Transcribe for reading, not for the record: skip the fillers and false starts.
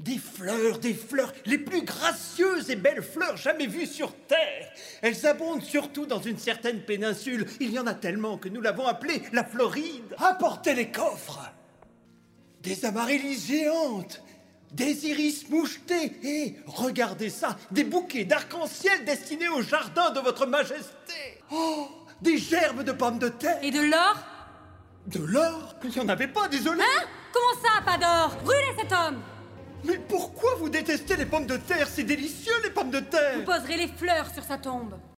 des fleurs, les plus gracieuses et belles fleurs jamais vues sur Terre. Elles abondent surtout dans une certaine péninsule. Il y en a tellement que nous l'avons appelée la Floride. Apportez les coffres. Des amaryllis géantes, des iris mouchetés et, regardez ça, des bouquets d'arc-en-ciel destinés au jardin de votre majesté. Oh, des gerbes de pommes de terre. Et de l'or? De l'or? Il n'y en avait pas, désolé. Hein? Comment ça, pas d'or? Brûlez cet homme! Mais pourquoi vous détestez les pommes de terre? C'est délicieux, les pommes de terre. Vous poserez les fleurs sur sa tombe.